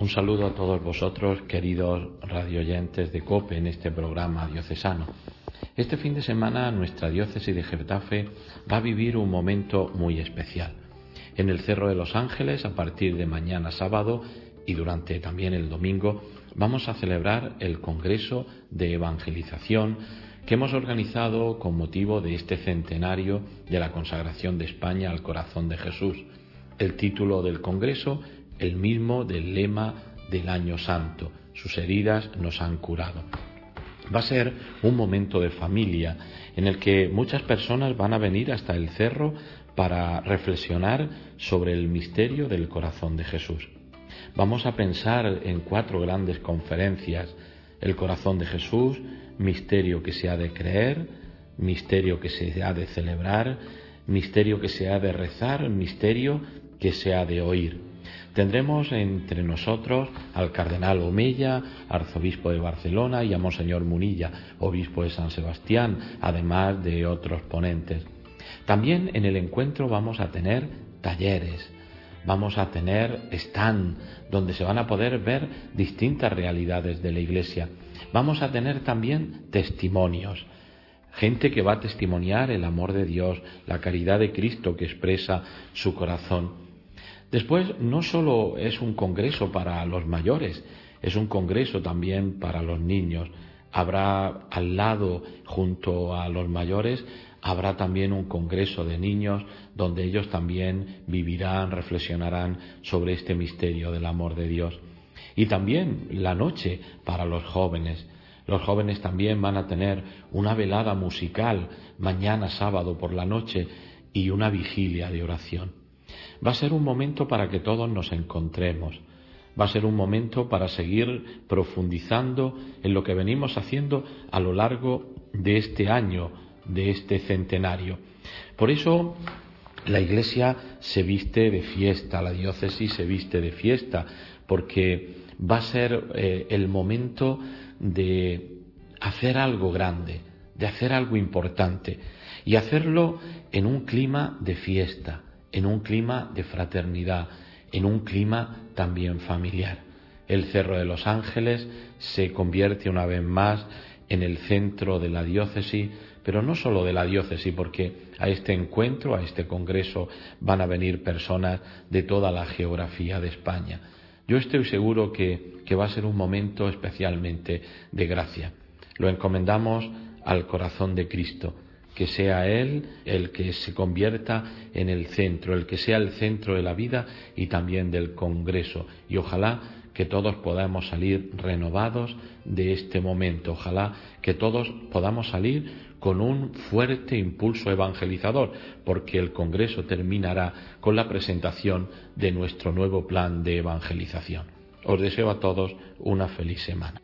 Un saludo a todos vosotros, queridos radioyentes de COPE, en este programa diocesano. Este fin de semana nuestra diócesis de Getafe va a vivir un momento muy especial. En el Cerro de los Ángeles, a partir de mañana sábado y durante también el domingo, vamos a celebrar el Congreso de Evangelización que hemos organizado con motivo de este centenario de la consagración de España al corazón de Jesús. El título del Congreso, el mismo del lema del Año Santo: sus heridas nos han curado. Va a ser un momento de familia en el que muchas personas van a venir hasta el cerro para reflexionar sobre el misterio del corazón de Jesús. Vamos a pensar en 4 grandes conferencias: el corazón de Jesús, misterio que se ha de creer, misterio que se ha de celebrar, misterio que se ha de rezar, misterio que se ha de oír. Tendremos entre nosotros al cardenal Omeya, arzobispo de Barcelona, y a monseñor Munilla, obispo de San Sebastián, además de otros ponentes. También en el encuentro vamos a tener talleres, vamos a tener stand donde se van a poder ver distintas realidades de la Iglesia. Vamos a tener también testimonios, gente que va a testimoniar el amor de Dios, la caridad de Cristo que expresa su corazón. Después, no solo es un congreso para los mayores, es un congreso también para los niños. Habrá al lado, junto a los mayores, habrá también un congreso de niños donde ellos también vivirán, reflexionarán sobre este misterio del amor de Dios. Y también la noche para los jóvenes. Los jóvenes también van a tener una velada musical mañana sábado por la noche y una vigilia de oración. Va a ser un momento para que todos nos encontremos. Va a ser un momento para seguir profundizando en lo que venimos haciendo a lo largo de este año, de este centenario. Por eso la Iglesia se viste de fiesta, la diócesis se viste de fiesta, porque va a ser el momento de hacer algo grande, de hacer algo importante, y hacerlo en un clima de fiesta, en un clima de fraternidad, en un clima también familiar. El Cerro de los Ángeles se convierte una vez más en el centro de la diócesis, pero no solo de la diócesis, porque a este encuentro, a este congreso, van a venir personas de toda la geografía de España. Yo estoy seguro que va a ser un momento especialmente de gracia. Lo encomendamos al corazón de Cristo. Que sea Él el que se convierta en el centro, el que sea el centro de la vida y también del Congreso. Y ojalá que todos podamos salir renovados de este momento. Ojalá que todos podamos salir con un fuerte impulso evangelizador, porque el Congreso terminará con la presentación de nuestro nuevo plan de evangelización. Os deseo a todos una feliz semana.